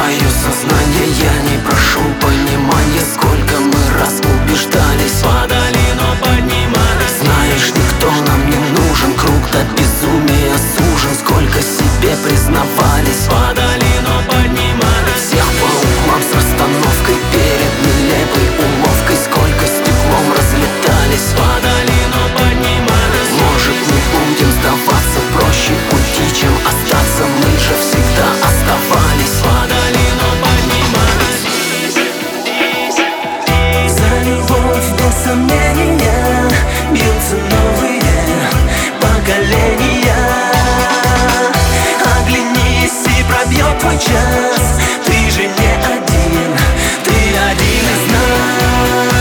мое сознание, я не прошу понимания. Сколько мы раз убеждались, падали, но поднимались. Знаешь, никто нам не нужен, круг до безумия сужен. Сколько себе признавались, падали, но поднимались. Всех по углам с расстановкой перед нелепой уловкой. Сколько стеклом разлетались, падали, но поднимались. Может, не будем сдаваться, проще уйти, чем остаться. Мы же всегда оставались, падали, но поднимались. За любовь без сомнения бьются новые поколения. Оглянись, и пробьет твой час. Ты же не один, ты один из нас.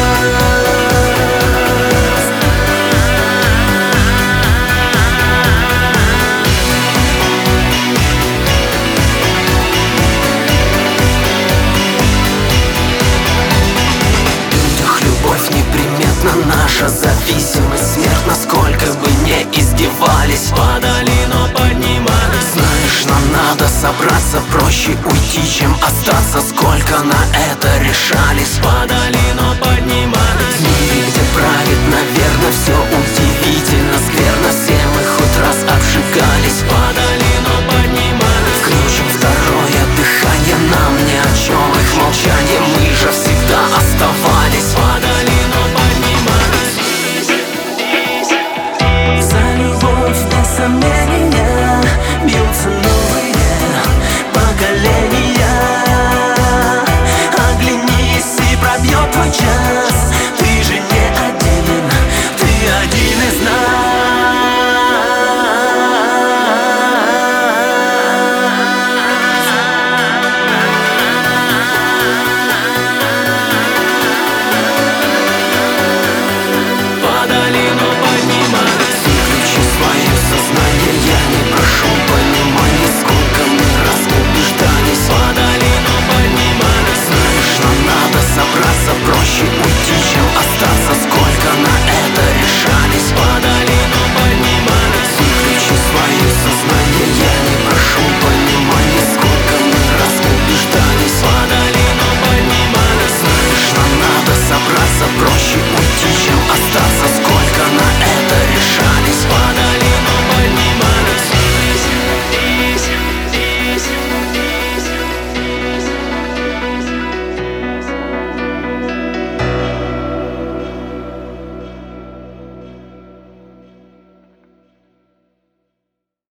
Любовь неприметна, наша зависимость смертна. Сколько бы не издевались, падали, но поднимались. Знаешь, нам надо собраться, проще уйти, чем остаться. Сколько на это решались, падали, но поднимались. В мире, где правит, наверное, все удивительно скверно. Все мы хоть раз обжигались, падали, но поднимались.